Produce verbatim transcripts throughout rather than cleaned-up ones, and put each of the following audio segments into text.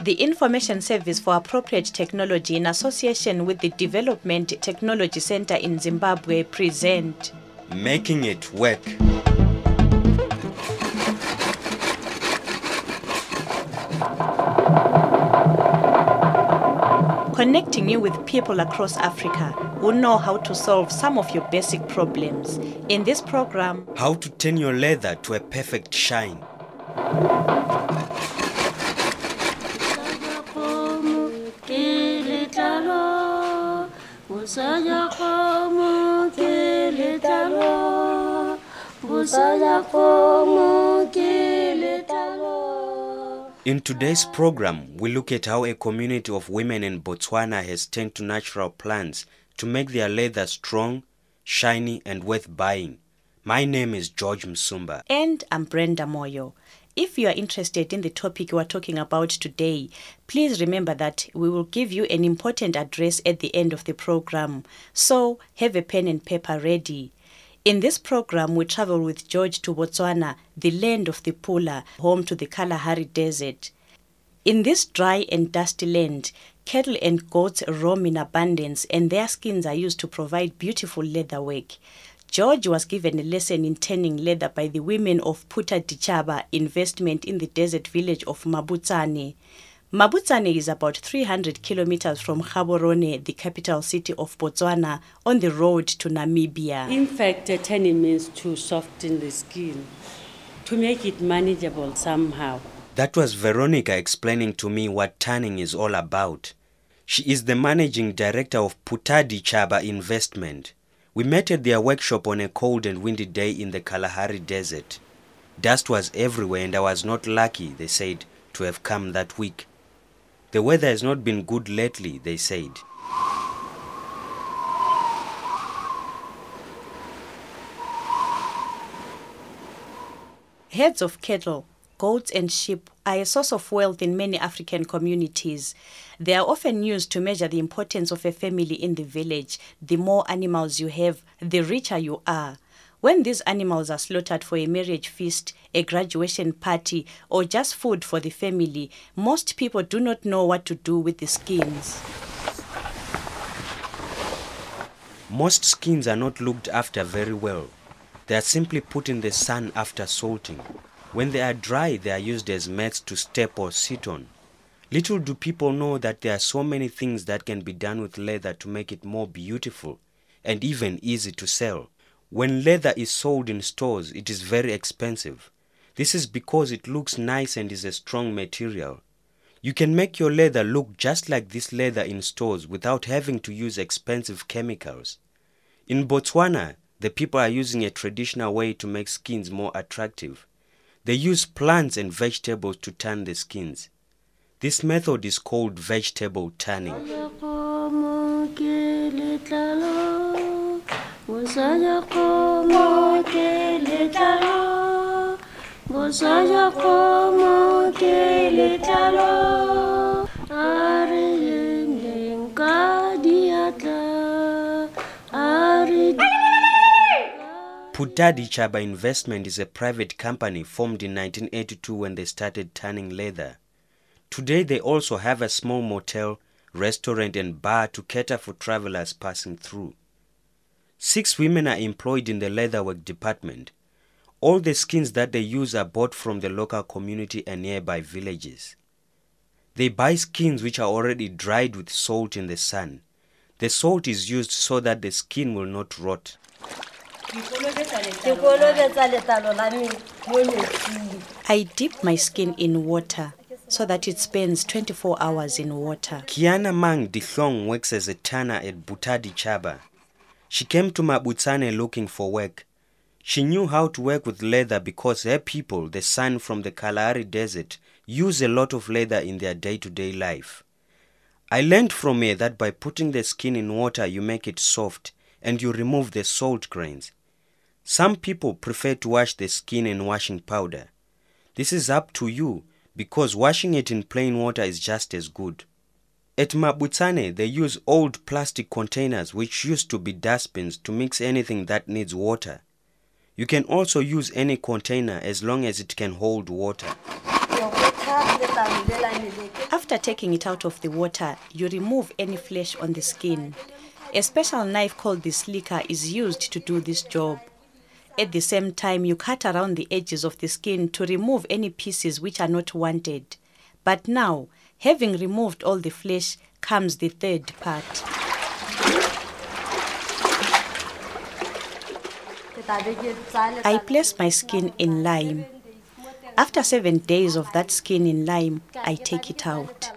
The Information Service for Appropriate Technology, in association with the Development Technology Center in Zimbabwe, present Making It Work. Connecting you with people across Africa who know how to solve some of your basic problems. In this program, How to turn your leather to a perfect shine. In today's program, we look at how a community of women in Botswana has turned to natural plants to make their leather strong, shiny, and worth buying. My name is George Msumba. And I'm Brenda Moyo. If you are interested in the topic we are talking about today, please remember that we will give you an important address at the end of the program. So have a pen and paper ready. In this program, we travel with George to Botswana, the land of the Pula, home to the Kalahari Desert. In this dry and dusty land, cattle and goats roam in abundance, and their skins are used to provide beautiful leather work. George was given a lesson in tanning leather by the women of Puta Dichaba investment in the desert village of Mabutsane. Mabutsane is about three hundred kilometers from Gaborone, the capital city of Botswana, on the road to Namibia. In fact, tanning means to soften the skin, to make it manageable somehow. That was Veronica explaining to me what tanning is all about. She is the managing director of Puta Dichaba investment. We met at their workshop on a cold and windy day in the Kalahari Desert. Dust was everywhere and I was not lucky, they said, to have come that week. The weather has not been good lately, they said. Herds of cattle, goats and sheep are a source of wealth in many African communities. They are often used to measure the importance of a family in the village. The more animals you have, the richer you are. When these animals are slaughtered for a marriage feast, a graduation party, or just food for the family, most people do not know what to do with the skins. Most skins are not looked after very well. They are simply put in the sun after salting. When they are dry, they are used as mats to step or sit on. Little do people know that there are so many things that can be done with leather to make it more beautiful and even easy to sell. When leather is sold in stores, it is very expensive. This is because it looks nice and is a strong material. You can make your leather look just like this leather in stores without having to use expensive chemicals. In Botswana, the people are using a traditional way to make skins more attractive. They use plants and vegetables to tan the skins. This method is called vegetable tanning. Puta Dichaba Investment is a private company formed in nineteen eighty-two when they started tanning leather. Today they also have a small motel, restaurant and bar to cater for travelers passing through. Six women are employed in the leatherwork department. All the skins that they use are bought from the local community and nearby villages. They buy skins which are already dried with salt in the sun. The salt is used so that the skin will not rot. I dip my skin in water so that it spends twenty-four hours in water. Kiana Mang Dihlong works as a tanner at Puta Dichaba. She came to Mabutsane looking for work. She knew how to work with leather because her people, the San from the Kalahari Desert, use a lot of leather in their day-to-day life. I learned from her that by putting the skin in water, you make it soft and you remove the salt grains. Some people prefer to wash the skin in washing powder. This is up to you because washing it in plain water is just as good. At Mabutsane, they use old plastic containers which used to be dustbins to mix anything that needs water. You can also use any container as long as it can hold water. After taking it out of the water, you remove any flesh on the skin. A special knife called the slicker is used to do this job. At the same time, you cut around the edges of the skin to remove any pieces which are not wanted. But now, having removed all the flesh, comes the third part. I place my skin in lime. After seven days of that skin in lime, I take it out.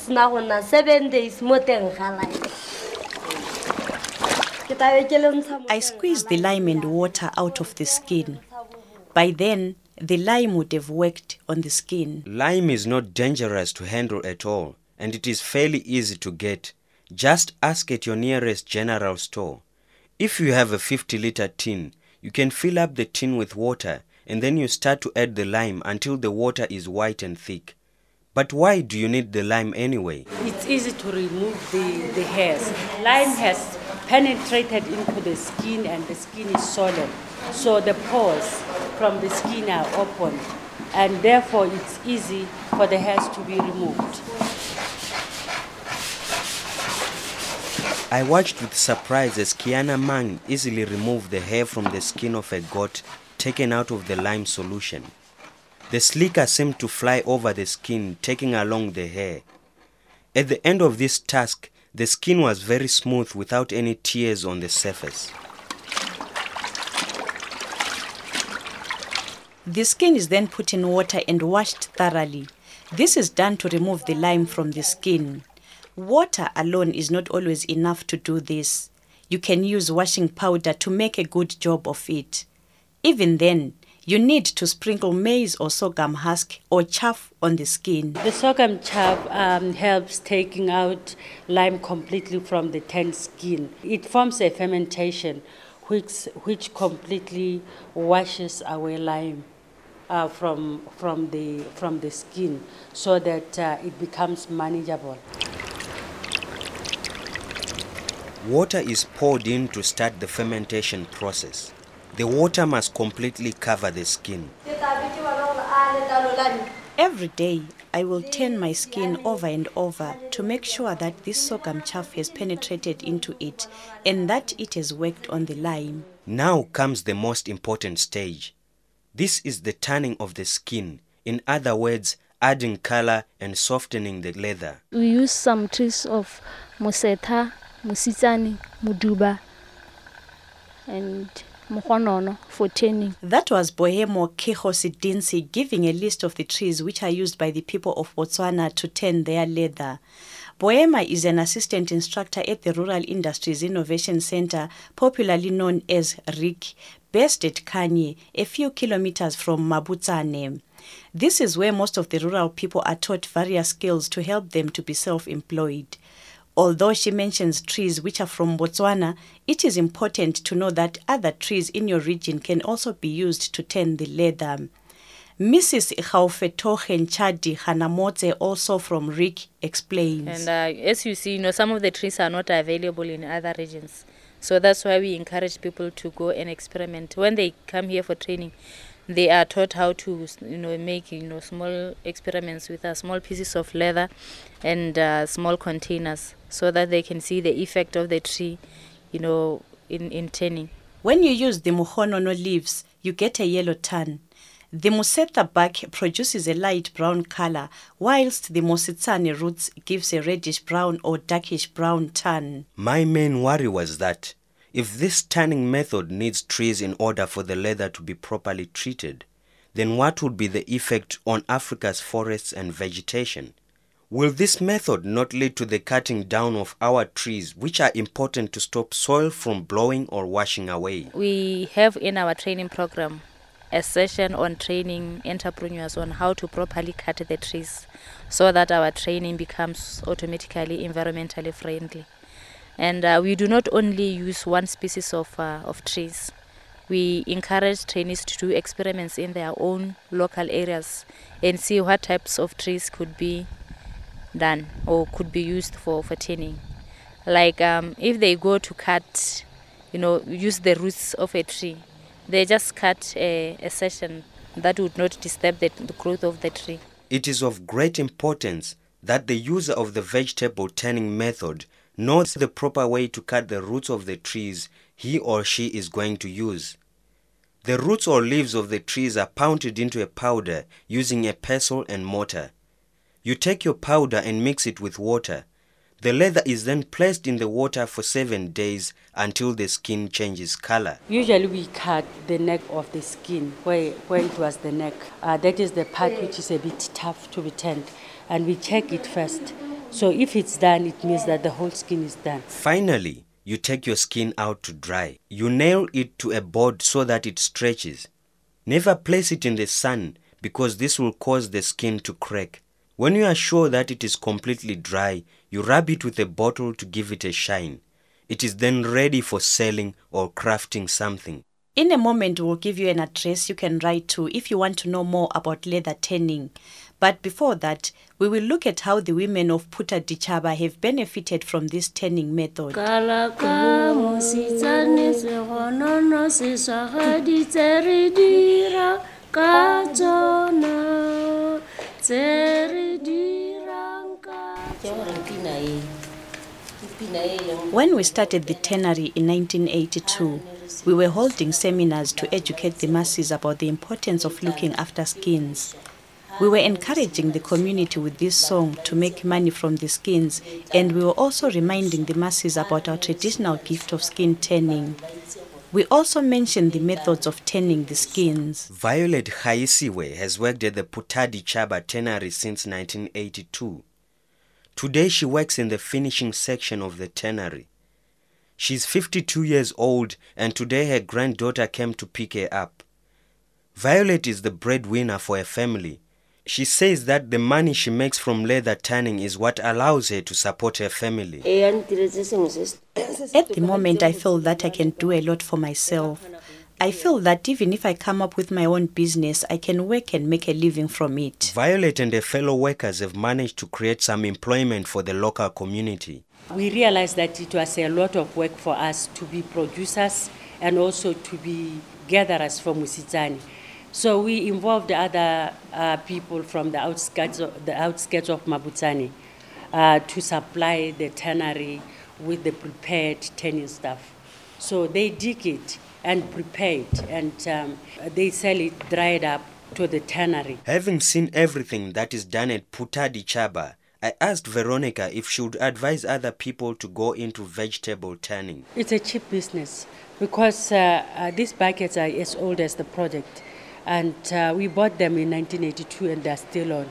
I squeeze the lime and water out of the skin. By then, the lime would have worked on the skin. Lime is not dangerous to handle at all, and it is fairly easy to get. Just ask at your nearest general store. If you have a fifty liter tin, you can fill up the tin with water, and then you start to add the lime until the water is white and thick. But why do you need the lime anyway? It's easy to remove the, the hairs. Lime has penetrated into the skin and the skin is solid. So the pores from the skin are open, and therefore it's easy for the hairs to be removed. I watched with surprise as Kiana Mang easily removed the hair from the skin of a goat taken out of the lime solution. The slicker seemed to fly over the skin, taking along the hair. At the end of this task, the skin was very smooth without any tears on the surface. The skin is then put in water and washed thoroughly. This is done to remove the lime from the skin. Water alone is not always enough to do this. You can use washing powder to make a good job of it. Even then, you need to sprinkle maize or sorghum husk or chaff on the skin. The sorghum chaff um, helps taking out lime completely from the tanned skin. It forms a fermentation which, which completely washes away lime uh, from, from, the, from the skin so that uh, it becomes manageable. Water is poured in to start the fermentation process. The water must completely cover the skin. Every day, I will turn my skin over and over to make sure that this sorghum chaff has penetrated into it and that it has worked on the lime. Now comes the most important stage. This is the tanning of the skin. In other words, adding color and softening the leather. We use some trees of Moseta, Musitsani, Muduba, and Mohonono for tanning. That was Bohemo Kehosidinsi giving a list of the trees which are used by the people of Botswana to tan their leather. Boema is an assistant instructor at the Rural Industries Innovation Center, popularly known as R I C, based at Kanye, a few kilometers from Mabutsane. This is where most of the rural people are taught various skills to help them to be self-employed. Although she mentions trees which are from Botswana, it is important to know that other trees in your region can also be used to tan the leather. Missus Gaufetogen Chadi Hanamotse, also from R I C, explains. And uh, as you see, you know, some of the trees are not available in other regions. So that's why we encourage people to go and experiment. When they come here for training, they are taught how to, you know, make, you know, small experiments with uh, small pieces of leather and uh, small containers, so that they can see the effect of the tree, you know, in, in tanning. When you use the Mohonono leaves, you get a yellow tan. The Museta bark produces a light brown color, whilst the Mositsane roots gives a reddish brown or darkish brown tan. My main worry was that if this tanning method needs trees in order for the leather to be properly treated, then what would be the effect on Africa's forests and vegetation? Will this method not lead to the cutting down of our trees, which are important to stop soil from blowing or washing away? We have in our training program a session on training entrepreneurs on how to properly cut the trees so that our training becomes automatically environmentally friendly. And uh, we do not only use one species of, uh, of trees. We encourage trainees to do experiments in their own local areas and see what types of trees could be done or could be used for, for tanning. Like um, if they go to cut, you know, use the roots of a tree, they just cut a, a section that would not disturb the, the growth of the tree. It is of great importance that the user of the vegetable tanning method knows the proper way to cut the roots of the trees he or she is going to use. The roots or leaves of the trees are pounded into a powder using a pestle and mortar. You take your powder and mix it with water. The leather is then placed in the water for seven days until the skin changes color. Usually we cut the neck of the skin, where, where it was the neck. Uh, that is the part which is a bit tough to be tanned. And we check it first. So if it's done, it means that the whole skin is done. Finally, you take your skin out to dry. You nail it to a board so that it stretches. Never place it in the sun because this will cause the skin to crack. When you are sure that it is completely dry, you rub it with a bottle to give it a shine. It is then ready for selling or crafting something. In a moment, we'll give you an address you can write to if you want to know more about leather tanning. But before that, we will look at how the women of Phuta Ditjhaba have benefited from this tanning method. When we started the tannery in nineteen eighty-two, we were holding seminars to educate the masses about the importance of looking after skins. We were encouraging the community with this song to make money from the skins, and we were also reminding the masses about our traditional gift of skin tanning. We also mentioned the methods of tanning the skins. Violet Khaisiwe has worked at the Phuta Ditjhaba tannery since nineteen eighty-two. Today she works in the finishing section of the tannery. She's fifty-two years old, and today her granddaughter came to pick her up. Violet is the breadwinner for her family. She says that the money she makes from leather tanning is what allows her to support her family. At the moment, I feel that I can do a lot for myself. I feel that even if I come up with my own business, I can work and make a living from it. Violet and her fellow workers have managed to create some employment for the local community. We realized that it was a lot of work for us to be producers and also to be gatherers from Musitsani. So we involved other uh, people from the outskirts of, the outskirts of Mabutsani uh, to supply the tannery with the prepared tanning stuff. So they dig it and prepare it, and um, they sell it dried up to the tannery. Having seen everything that is done at Phuta Ditjhaba, I asked Veronica if she would advise other people to go into vegetable tanning. It's a cheap business because uh, uh, these buckets are as old as the project. And uh, we bought them in nineteen eighty-two and they're still on.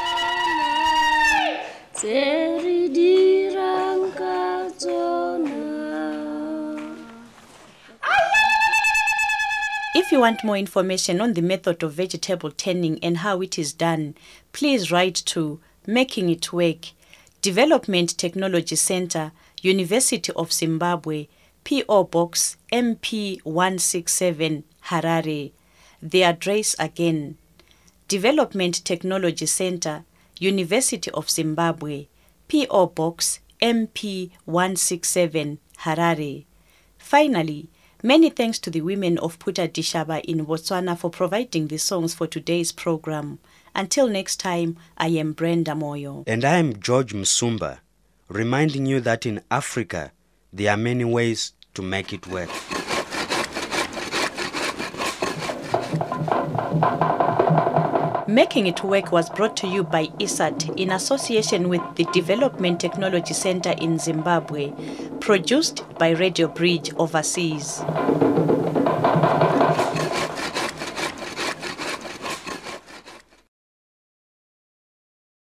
If you want more information on the method of vegetable tanning and how it is done, please write to Making It Work, Development Technology Center, University of Zimbabwe, P O Box M P one six seven, Harare. The address again: Development Technology Center, University of Zimbabwe, P O Box M P one six seven, Harare. Finally, many thanks to the women of Phuta Ditjhaba in Botswana for providing the songs for today's program. Until next time, I am Brenda Moyo. And I am George Msumba, reminding you that in Africa, there are many ways to make it work. Making It Work was brought to you by I S A T in association with the Development Technology Center in Zimbabwe, produced by Radio Bridge Overseas.